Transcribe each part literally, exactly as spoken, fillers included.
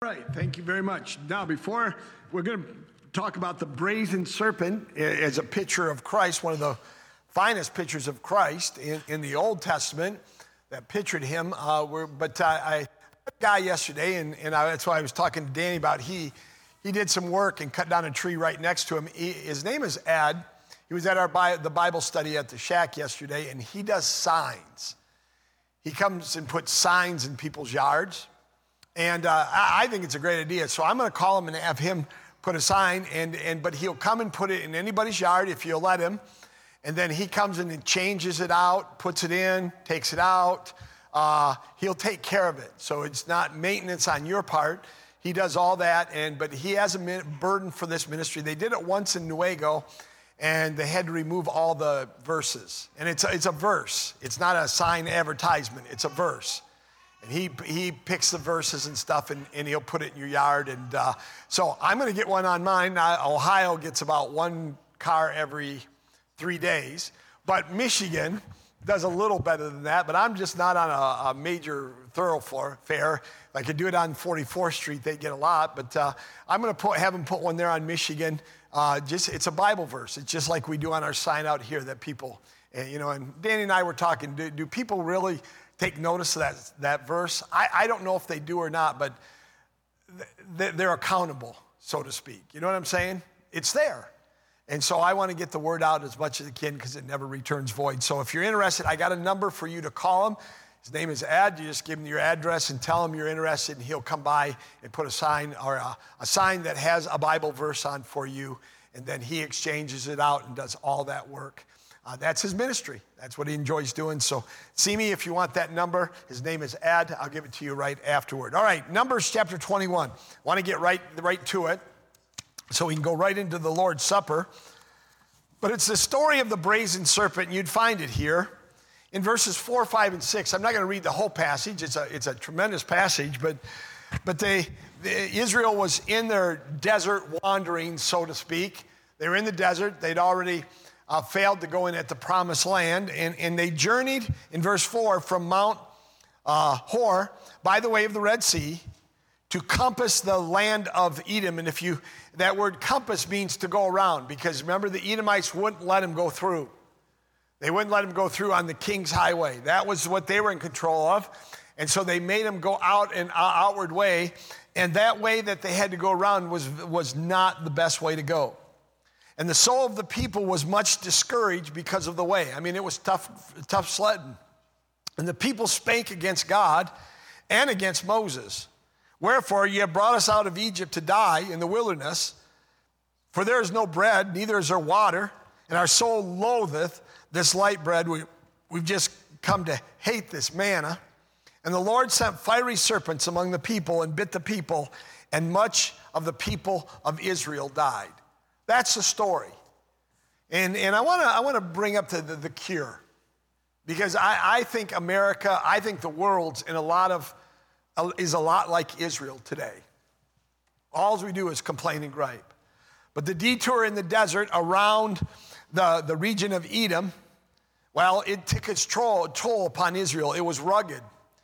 right, thank you very much. Now, before we're going to talk about the brazen serpent as a picture of Christ, one of the finest pictures of Christ in, in the Old Testament that pictured him. Uh, we're, but uh, I met a guy yesterday, and, and I, that's why I was talking to Danny about he he did some work and cut down a tree right next to him. He, his name is Ed. He was at our Bi- the Bible study at the Shack yesterday, and he does signs. He comes and puts signs in people's yards. And uh, I think it's a great idea. So I'm going to call him and have him put a sign, and, and but he'll come and put it in anybody's yard if you'll let him. And then he comes in and changes it out, puts it in, takes it out. Uh, he'll take care of it. So it's not maintenance on your part. He does all that, and but he has a min- burden for this ministry. They did it once in Nuevo, and they had to remove all the verses. And it's a, it's a verse. It's not a sign advertisement. It's a verse. And he he picks the verses and stuff, and, and he'll put it in your yard. And uh, so I'm going to get one on mine. Now, Ohio gets about one car every three days. But Michigan does a little better than that. But I'm just not on a, a major thoroughfare. If I could do it on forty-fourth Street, they'd get a lot. But uh, I'm going to put, have them put one there on Michigan. Uh, just It's a Bible verse. It's just like we do on our sign out here that people, uh, you know, and Danny and I were talking, do, do people really take notice of that, that verse? I, I don't know if they do or not, but th- they're accountable, so to speak. You know what I'm saying? It's there. And so I want to get the word out as much as I can because it never returns void. So if you're interested, I got a number for you to call him. His name is Ed. You just give him your address and tell him you're interested, and he'll come by and put a sign or a, a sign that has a Bible verse on for you, and then he exchanges it out and does all that work. Uh, that's his ministry. That's what he enjoys doing. So see me if you want that number. His name is Ed. I'll give it to you right afterward. All right, Numbers chapter twenty-one. Want to get right, right to it so we can go right into the Lord's Supper. But it's the story of the brazen serpent, and you'd find it here in verses four, five, and six. I'm not going to read the whole passage. It's a, it's a tremendous passage, but, but they, the, Israel was in their desert wandering, so to speak. They were in the desert. They'd already Uh, failed to go in at the promised land, and, and they journeyed, in verse four, from Mount uh, Hor by the way of the Red Sea to compass the land of Edom. And if you, that word compass means to go around, because remember, the Edomites wouldn't let him go through. They wouldn't let him go through on the king's highway. That was what they were in control of. And so they made him go out an outward way, and that way that they had to go around was, was not the best way to go. And the soul of the people was much discouraged because of the way. I mean, it was tough, tough sledding. And the people spake against God and against Moses. Wherefore ye have brought us out of Egypt to die in the wilderness, for there is no bread, neither is there water, and our soul loatheth this light bread. We, we've just come to hate this manna. And the Lord sent fiery serpents among the people and bit the people, and much of the people of Israel died. That's the story. And, and I want to I want to bring up the, the, the cure, because I, I think America, I think the world's in a lot of, is a lot like Israel today. All we do is complain and gripe. But the detour in the desert around the, the region of Edom, well, it took its toll, toll upon Israel. It was rugged.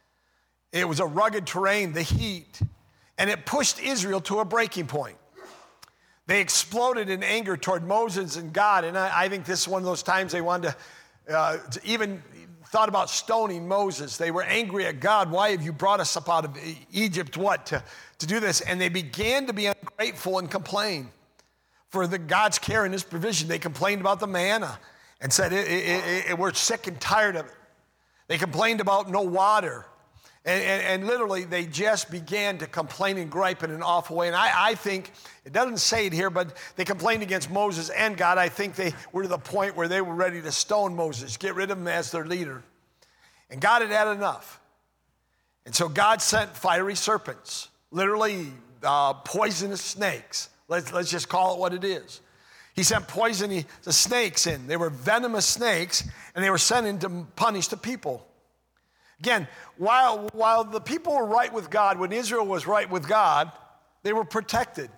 It was a rugged terrain, the heat, and it pushed Israel to a breaking point. They exploded in anger toward Moses and God, and I, I think this is one of those times they wanted to, uh, to even thought about stoning Moses. They were angry at God. Why have you brought us up out of Egypt, what, to, to do this? And they began to be ungrateful and complain for the God's care and his provision. They complained about the manna and said, it, it, it, it, we're sick and tired of it. They complained about no water. And, and, and literally, they just began to complain and gripe in an awful way. And I, I think, it doesn't say it here, but they complained against Moses and God. I think they were to the point where they were ready to stone Moses, get rid of him as their leader. And God had had enough. And so God sent fiery serpents, literally uh, poisonous snakes. Let's, let's just call it what it is. He sent poison, the snakes in. They were venomous snakes, and they were sent in to punish the people. Again, while, while the people were right with God, when Israel was right with God, they were protected.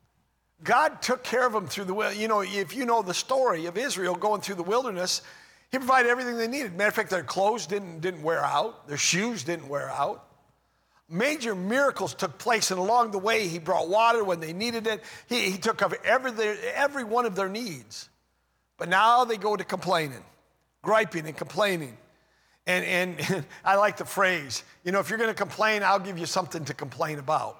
God took care of them through the, you know, if you know the story of Israel going through the wilderness, he provided everything they needed. Matter of fact, their clothes didn't, didn't wear out. Their shoes didn't wear out. Major miracles took place, and along the way, he brought water when they needed it. He, he took care of every, every one of their needs. But now they go to complaining, griping and complaining. And, and I like the phrase, you know, if you're going to complain, I'll give you something to complain about.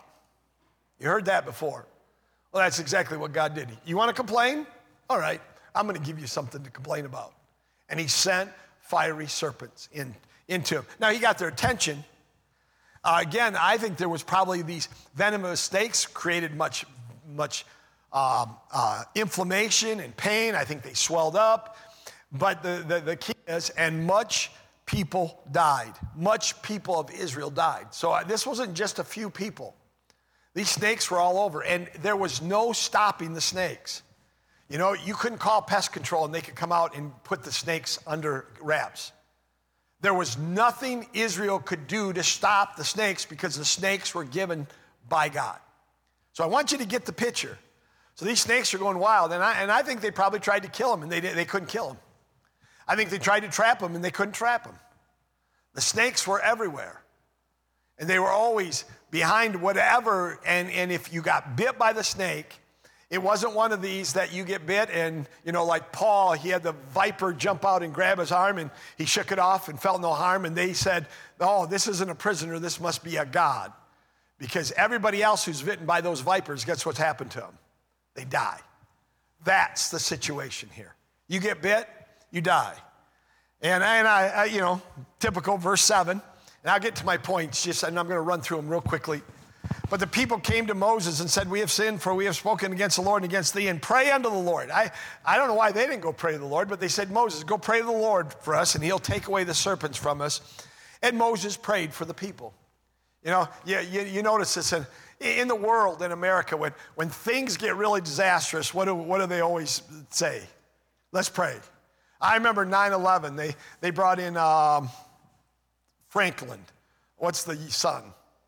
You heard that before. Well, that's exactly what God did. You want to complain? All right, I'm going to give you something to complain about. And he sent fiery serpents in, into him. Now, he got their attention. Uh, again, I think there was probably these venomous snakes created much, much um, uh, inflammation and pain. I think they swelled up. But the, the, the key is, and much people died. Much people of Israel died. So uh, this wasn't just a few people. These snakes were all over, and there was no stopping the snakes. You know, you couldn't call pest control and they could come out and put the snakes under wraps. There was nothing Israel could do to stop the snakes because the snakes were given by God. So I want you to get the picture. So these snakes are going wild, and I, and I think they probably tried to kill them, and they, they couldn't kill them. I think they tried to trap them, and they couldn't trap them. The snakes were everywhere, and they were always behind whatever, and, and if you got bit by the snake, it wasn't one of these that you get bit and, you know, like Paul, he had the viper jump out and grab his arm, and he shook it off and felt no harm, and they said, oh, this isn't a prisoner, this must be a god. Because everybody else who's bitten by those vipers, guess what's happened to them? They die. That's the situation here. You get bit, you die. And, and I, I, you know, typical verse seven, and I'll get to my points, just, and I'm going to run through them real quickly. But the people came to Moses and said, we have sinned, for we have spoken against the Lord and against thee, and pray unto the Lord. I, I don't know why they didn't go pray to the Lord, but they said, Moses, go pray to the Lord for us, and he'll take away the serpents from us. And Moses prayed for the people. You know, you, you, you notice this in, in the world, in America, when, when things get really disastrous, what do, what do they always say? Let's pray. I remember nine eleven, they, they brought in um, Franklin. What's the son?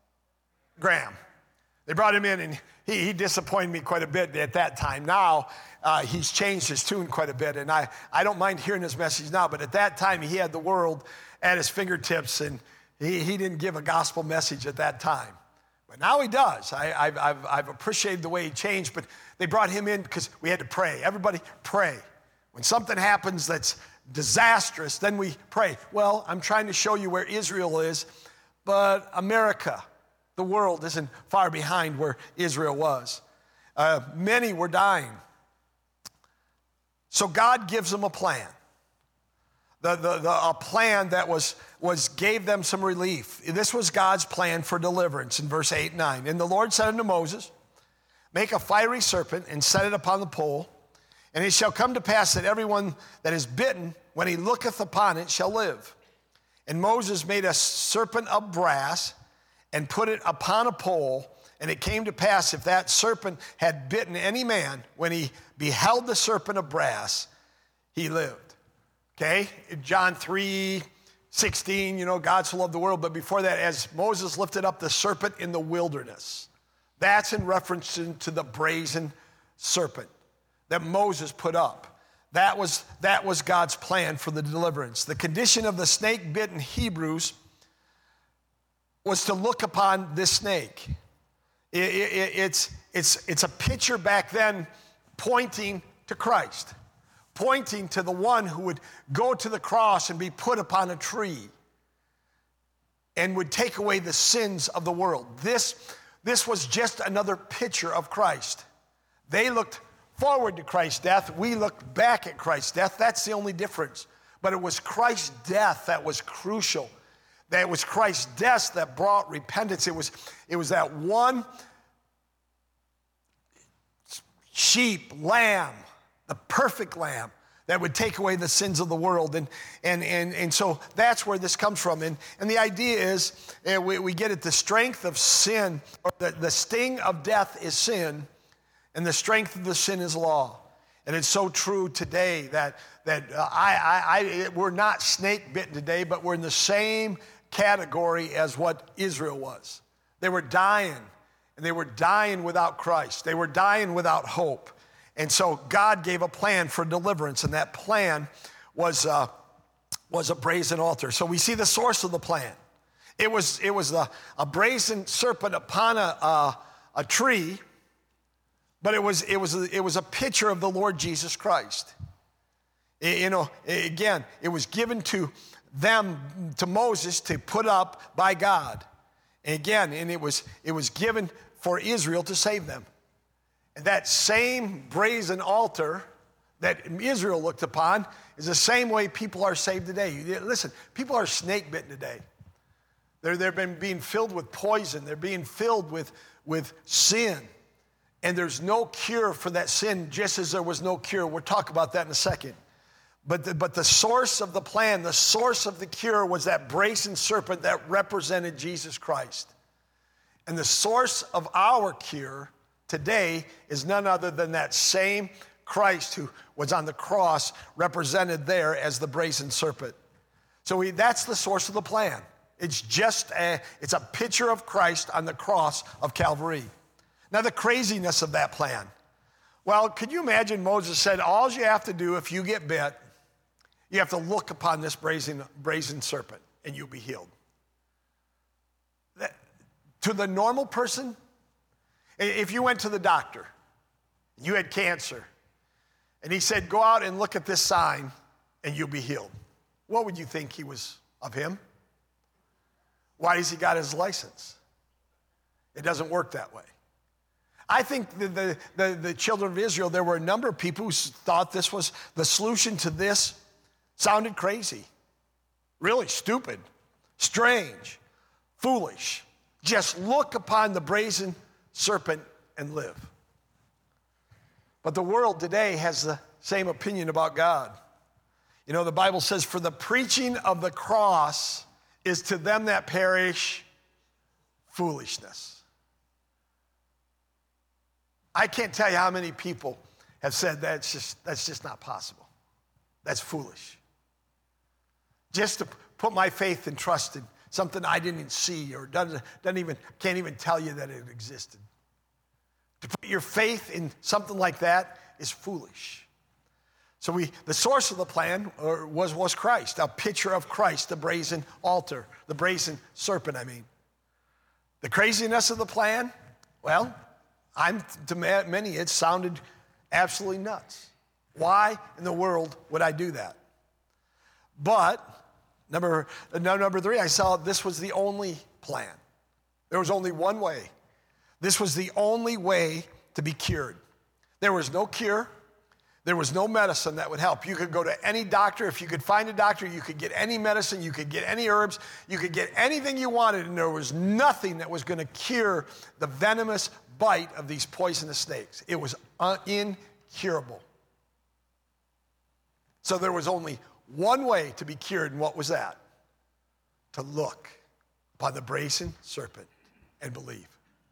Graham. They brought him in, and he, he disappointed me quite a bit at that time. Now, uh, he's changed his tune quite a bit, and I, I don't mind hearing his message now, but at that time, he had the world at his fingertips, and he, he didn't give a gospel message at that time. But now he does. I, I've, I've, I've appreciated the way he changed, but they brought him in because we had to pray. Everybody pray. When something happens that's disastrous, then we pray. Well, I'm trying to show you where Israel is, but America, the world, isn't far behind where Israel was. Uh, many were dying. So God gives them a plan. The, the, the, a plan that was, was gave them some relief. This was God's plan for deliverance in verse eight and nine. And the Lord said unto Moses, make a fiery serpent and set it upon the pole, and it shall come to pass that everyone that is bitten, when he looketh upon it, shall live. And Moses made a serpent of brass and put it upon a pole, and it came to pass, if that serpent had bitten any man, when he beheld the serpent of brass, he lived. Okay? John three sixteen, you know, God so loved the world, but before that, as Moses lifted up the serpent in the wilderness, that's in reference to the brazen serpent that Moses put up. That was, that was God's plan for the deliverance. The condition of the snake-bitten Hebrews was to look upon this snake. It, it, it's, it's, it's a picture back then pointing to Christ, pointing to the one who would go to the cross and be put upon a tree and would take away the sins of the world. This, this was just another picture of Christ. They looked forward to Christ's death. We looked back at Christ's death. That's the only difference. But it was Christ's death that was crucial. That it was Christ's death that brought repentance. It was, it was that one sheep, lamb, the perfect lamb that would take away the sins of the world. And, and, and, and so that's where this comes from. And, and the idea is, uh, we, we get it, the strength of sin, or the, the sting of death is sin, and the strength of the sin is law. And it's so true today that, that uh, I, I, I, we're not snake bitten today, but we're in the same category as what Israel was. They were dying, and they were dying without Christ. They were dying without hope. And so God gave a plan for deliverance, and that plan was, uh, was a brazen altar. So we see the source of the plan. It was, it was a, a brazen serpent upon a, a, a tree, but it was, it, was a, it was a picture of the Lord Jesus Christ. It, you know, again, it was given to them, to Moses, to put up by God. And again, and it was, it was given for Israel to save them. And that same brazen altar that Israel looked upon is the same way people are saved today. Listen, people are snake bitten today. They're, they're been being filled with poison. They're being filled with, with sin. And there's no cure for that sin, just as there was no cure. We'll talk about that in a second. But the, but the source of the plan, the source of the cure was that brazen serpent that represented Jesus Christ. And the source of our cure today is none other than that same Christ who was on the cross, represented there as the brazen serpent. So we, that's the source of the plan. It's just a, it's a picture of Christ on the cross of Calvary. Now the craziness of that plan. Well, could you imagine Moses said, all you have to do if you get bit, you have to look upon this brazen, brazen serpent and you'll be healed. That, to the normal person, if you went to the doctor, you had cancer, and he said, go out and look at this sign and you'll be healed, what would you think he was of him? Why has he got his license? It doesn't work that way. I think the, the, the, the children of Israel, there were a number of people who thought this was the solution to this. Sounded crazy, really stupid, strange, foolish. Just look upon the brazen serpent and live. But the world today has the same opinion about God. You know, the Bible says, for the preaching of the cross is to them that perish foolishness. I can't tell you how many people have said that's just, that's just not possible. That's foolish. Just to put my faith and trust in something I didn't see or doesn't, doesn't even, can't even tell you that it existed. To put your faith in something like that is foolish. So we, the source of the plan was, was Christ, a picture of Christ, the brazen altar, the brazen serpent, I mean. The craziness of the plan, well, I'm, to many it sounded absolutely nuts. Why in the world would I do that? But number, number three, I saw this was the only plan. There was only one way. This was the only way to be cured. There was no cure. There was no medicine that would help. You could go to any doctor. If you could find a doctor, you could get any medicine. You could get any herbs. You could get anything you wanted, and there was nothing that was going to cure the venomous bite of these poisonous snakes. It was un- incurable. So there was only one way to be cured, and what was that? To look upon the brazen serpent and believe.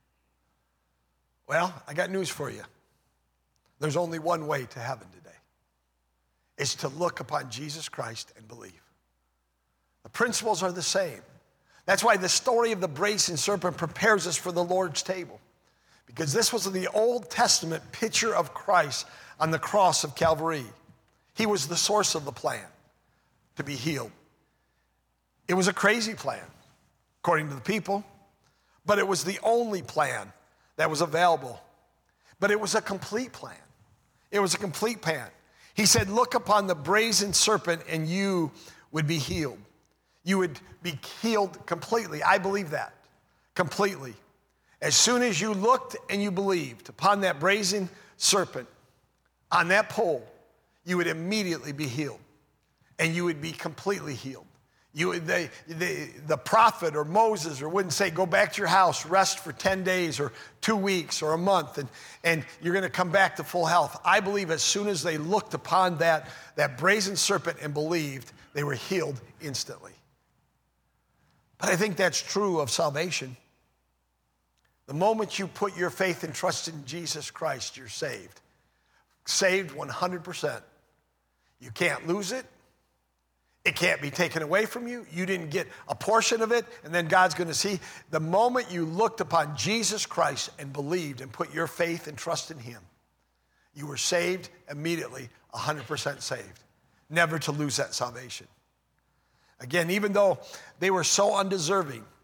Well, I got news for you. There's only one way to heaven today. It's to look upon Jesus Christ and believe. The principles are the same. That's why the story of the brazen serpent prepares us for the Lord's table. Because this was the Old Testament picture of Christ on the cross of Calvary. He was the source of the plan to be healed. It was a crazy plan, according to the people, but it was the only plan that was available. But it was a complete plan. It was a complete plan. He said, look upon the brazen serpent and you would be healed. You would be healed completely. I believe that, completely. As soon as you looked and you believed upon that brazen serpent on that pole, you would immediately be healed. And you would be completely healed. You, they, they, the prophet or Moses or wouldn't say, go back to your house, rest for ten days or two weeks or a month, and, and you're going to come back to full health. I believe as soon as they looked upon that, that brazen serpent and believed, they were healed instantly. But I think that's true of salvation. The moment you put your faith and trust in Jesus Christ, you're saved. Saved one hundred percent. You can't lose it. It can't be taken away from you. You didn't get a portion of it, and then God's going to see. The moment you looked upon Jesus Christ and believed and put your faith and trust in him, you were saved immediately, one hundred percent saved. Never to lose that salvation. Again, even though they were so undeserving,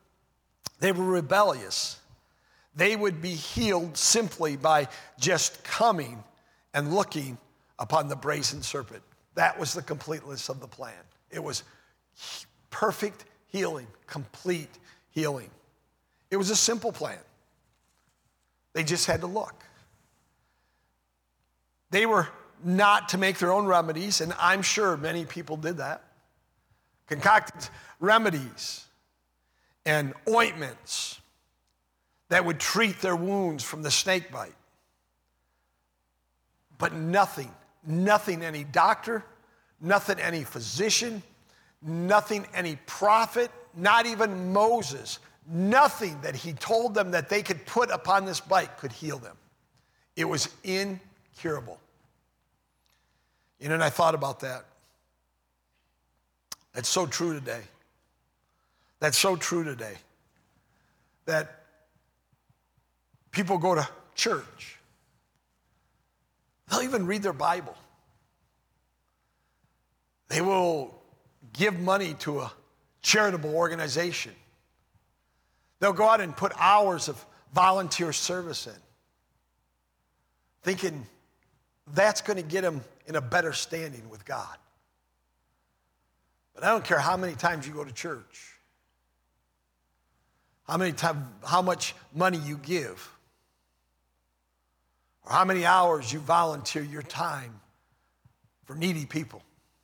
They were rebellious. They would be healed simply by just coming and looking upon the brazen serpent. That was the completeness of the plan. It was perfect healing, complete healing. It was a simple plan. They just had to look. They were not to make their own remedies, and I'm sure many people did that. Concocted remedies and ointments that would treat their wounds from the snake bite. But nothing, nothing any doctor, nothing any physician, nothing any prophet, not even Moses, nothing that he told them that they could put upon this bite could heal them. It was incurable. You know, and I thought about that. That's so true today. That's so true today. That people go to church. They'll even read their Bible. They will give money to a charitable organization. They'll go out and put hours of volunteer service in, thinking that's going to get them in a better standing with God. But I don't care how many times you go to church, how many time, how much money you give, or how many hours you volunteer your time for needy people.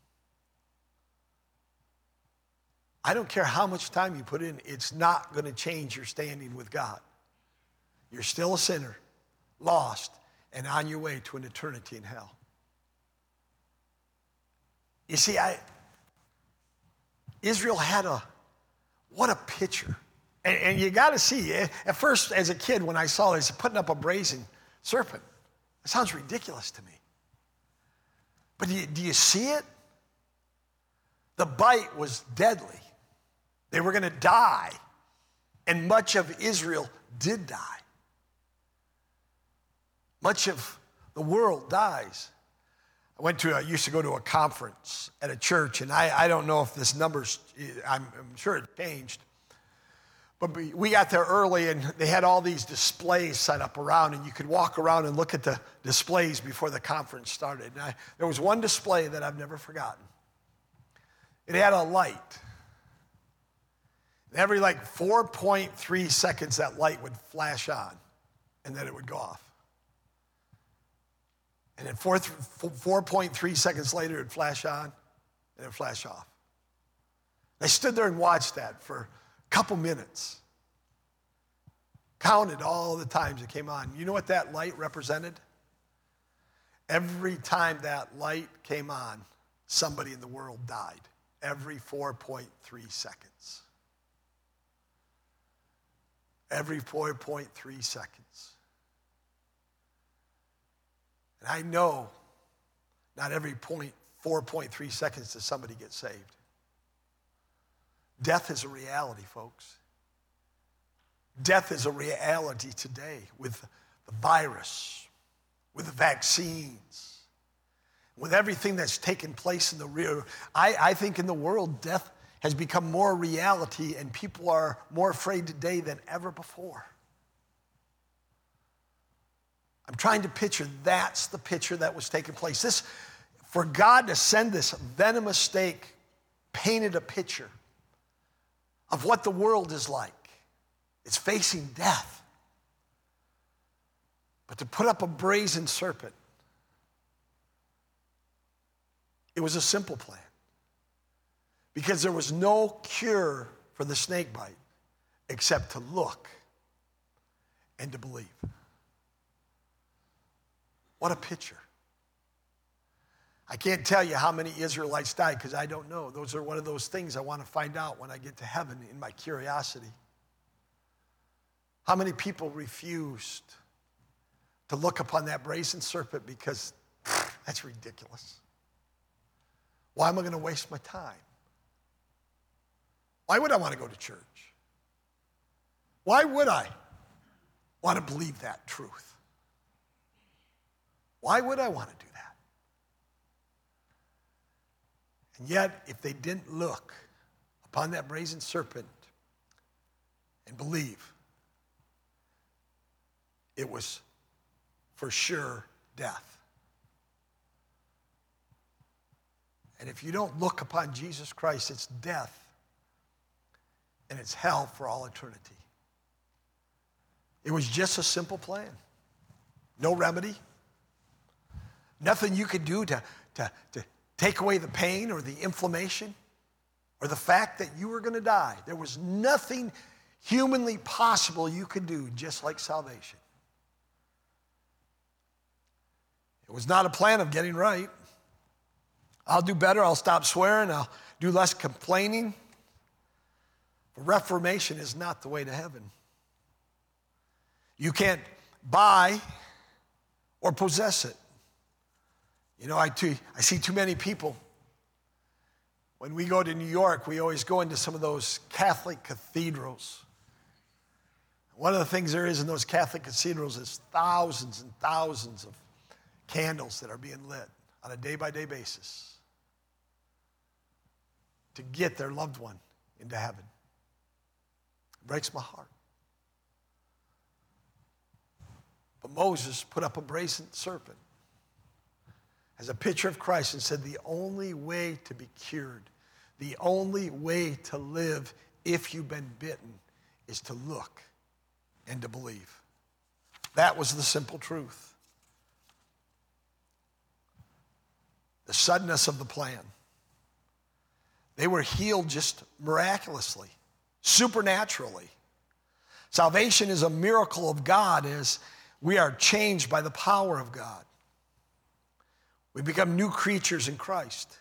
I don't care how much time you put in, it's not going to change your standing with God. You're still a sinner, lost, and on your way to an eternity in hell. You see, I, Israel had a, what a picture. And, and you got to see, at first as a kid when I saw this, putting up a brazen serpent, it sounds ridiculous to me. But do you, do you see it? The bite was deadly. They were going to die, and much of Israel did die. Much of the world dies. I went to, I used to go to a conference at a church, and I, I don't know if this number's, I'm, I'm sure it changed. But we, we got there early, and they had all these displays set up around, and you could walk around and look at the displays before the conference started. And I, there was one display that I've never forgotten. It had a light. Every like four point three seconds, that light would flash on, and then it would go off. And then four point three seconds later, it would flash on, and it would flash off. I stood there and watched that for a couple minutes. Counted all the times it came on. You know what that light represented? Every time that light came on, somebody in the world died. Every four point three seconds. Every four point three seconds. And I know not every point, four point three seconds does somebody get saved. Death is a reality, folks. Death is a reality today with the virus, with the vaccines, with everything that's taken place in the real. I, I think in the world, death has become more reality, and people are more afraid today than ever before. I'm trying to picture, that's the picture that was taking place. This, for God to send this venomous snake painted a picture of what the world is like. It's facing death. But to put up a brazen serpent, it was a simple plan. Because there was no cure for the snake bite except to look and to believe. What a picture. I can't tell you how many Israelites died because I don't know. Those are one of those things I want to find out when I get to heaven in my curiosity. How many people refused to look upon that brazen serpent because that's ridiculous? Why am I going to waste my time? Why would I want to go to church? Why would I want to believe that truth? Why would I want to do that? And yet, if they didn't look upon that brazen serpent and believe, it was for sure death. And if you don't look upon Jesus Christ, it's death and it's hell for all eternity. It was just a simple plan. No remedy. Nothing you could do to, to, to take away the pain or the inflammation or the fact that you were going to die. There was nothing humanly possible you could do, just like salvation. It was not a plan of getting right. I'll do better, I'll stop swearing, I'll do less complaining. Reformation is not the way to heaven. You can't buy or possess it. You know, I, too, I see too many people. When we go to New York, we always go into some of those Catholic cathedrals. One of the things there is in those Catholic cathedrals is thousands and thousands of candles that are being lit on a day-by-day basis to get their loved one into heaven. It breaks my heart. But Moses put up a brazen serpent as a picture of Christ and said the only way to be cured, the only way to live if you've been bitten is to look and to believe. That was the simple truth. The suddenness of the plan. They were healed just miraculously, supernaturally. Salvation is a miracle of God as we are changed by the power of God. We become new creatures in Christ.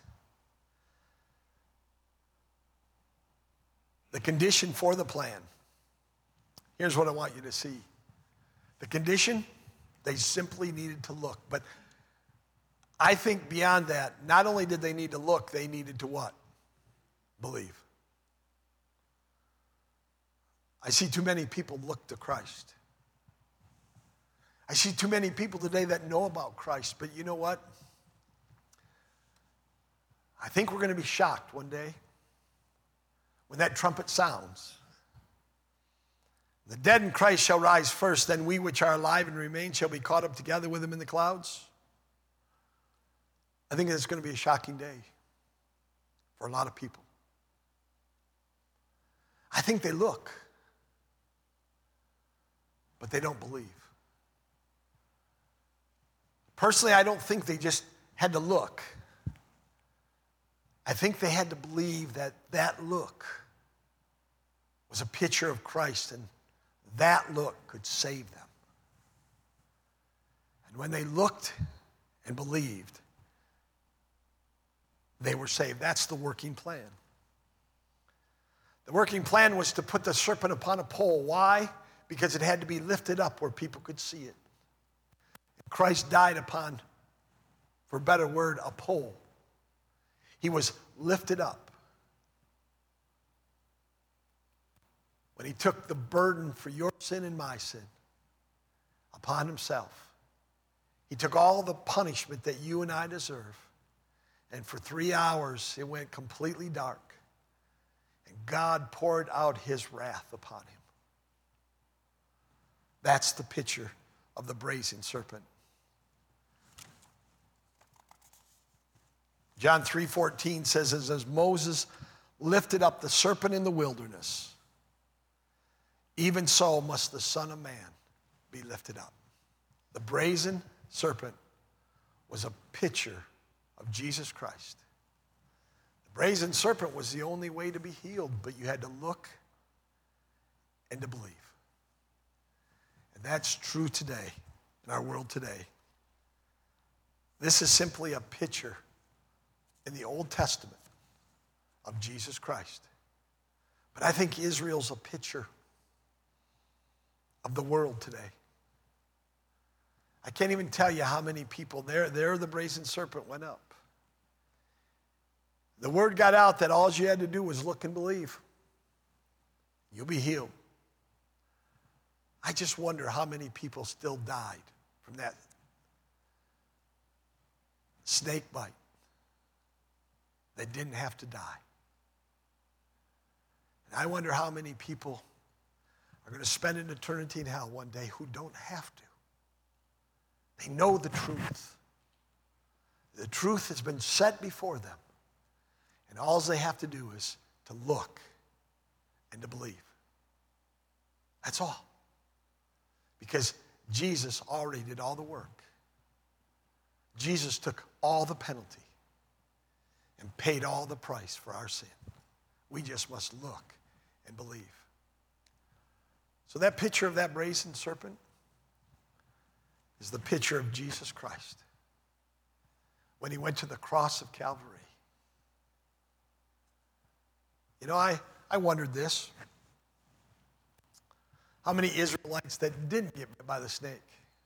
The condition for the plan. Here's what I want you to see. The condition, they simply needed to look. But I think beyond that, not only did they need to look, they needed to what? Believe. I see too many people look to Christ. I see too many people today that know about Christ, but you know what? I think we're going to be shocked one day when that trumpet sounds. The dead in Christ shall rise first, then we which are alive and remain shall be caught up together with him in the clouds. I think it's going to be a shocking day for a lot of people. I think they look, but they don't believe. Personally, I don't think they just had to look. I think they had to believe that that look was a picture of Christ and that look could save them. And when they looked and believed, they were saved. That's the working plan. The working plan was to put the serpent upon a pole. Why? Because it had to be lifted up where people could see it. Christ died upon, for a better word, a pole. He was lifted up. When he took the burden for your sin and my sin upon himself, he took all the punishment that you and I deserve. And for three hours, it went completely dark. And God poured out his wrath upon him. That's the picture of the brazen serpent. John three fourteen says, as, as Moses lifted up the serpent in the wilderness, even so must the Son of Man be lifted up. The brazen serpent was a picture of Jesus Christ. The brazen serpent was the only way to be healed, but you had to look and to believe. And that's true today, in our world today. This is simply a picture in the Old Testament of Jesus Christ. But I think Israel's a picture of the world today. I can't even tell you how many people, there, there the brazen serpent went up. The word got out that all you had to do was look and believe. You'll be healed. I just wonder how many people still died from that snake bite that didn't have to die. And I wonder how many people are going to spend an eternity in hell one day who don't have to. They know the truth. The truth has been set before them. And all they have to do is to look and to believe. That's all. Because Jesus already did all the work. Jesus took all the penalty and paid all the price for our sin. We just must look and believe. So that picture of that brazen serpent is the picture of Jesus Christ when he went to the cross of Calvary. You know, I, I wondered this. How many Israelites that didn't get bit by the snake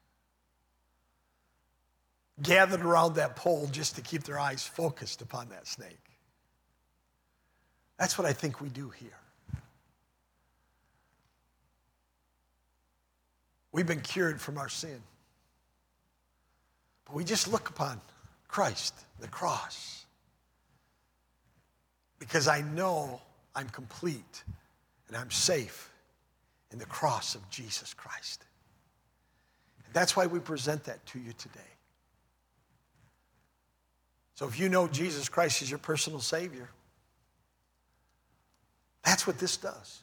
gathered around that pole just to keep their eyes focused upon that snake? That's what I think we do here. We've been cured from our sin. But we just look upon Christ, the cross. Because I know I'm complete and I'm safe in the cross of Jesus Christ. And that's why we present that to you today. So if you know Jesus Christ is your personal Savior, that's what this does.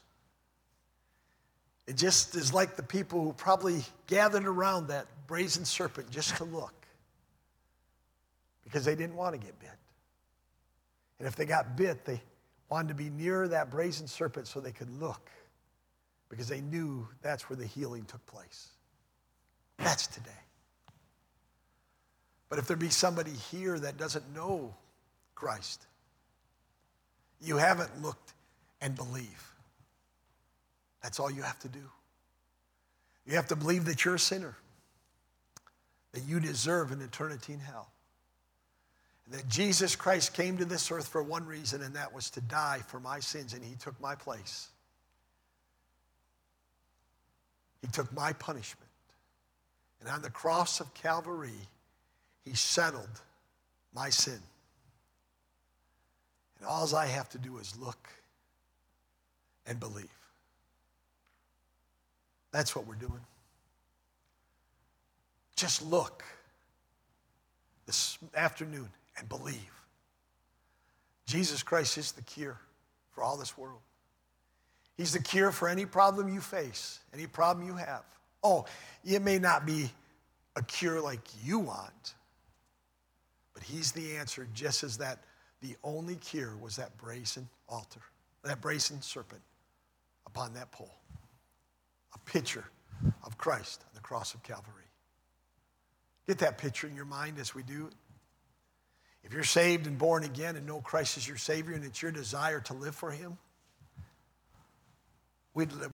It just is like the people who probably gathered around that brazen serpent just to look because they didn't want to get bit. And if they got bit, they wanted to be near that brazen serpent so they could look because they knew that's where the healing took place. That's today. But if there be somebody here that doesn't know Christ, you haven't looked and believe. That's all you have to do. You have to believe that you're a sinner, that you deserve an eternity in hell, and that Jesus Christ came to this earth for one reason, and that was to die for my sins, and he took my place. He took my punishment. And on the cross of Calvary, he settled my sin. And all I have to do is look and believe. That's what we're doing. Just look this afternoon and believe. Jesus Christ is the cure for all this world. He's the cure for any problem you face, any problem you have. Oh, it may not be a cure like you want, but he's the answer, just as that the only cure was that brazen altar, that brazen serpent upon that pole. A picture of Christ on the cross of Calvary. Get that picture in your mind as we do. If you're saved and born again and know Christ is your Savior and it's your desire to live for him, we'd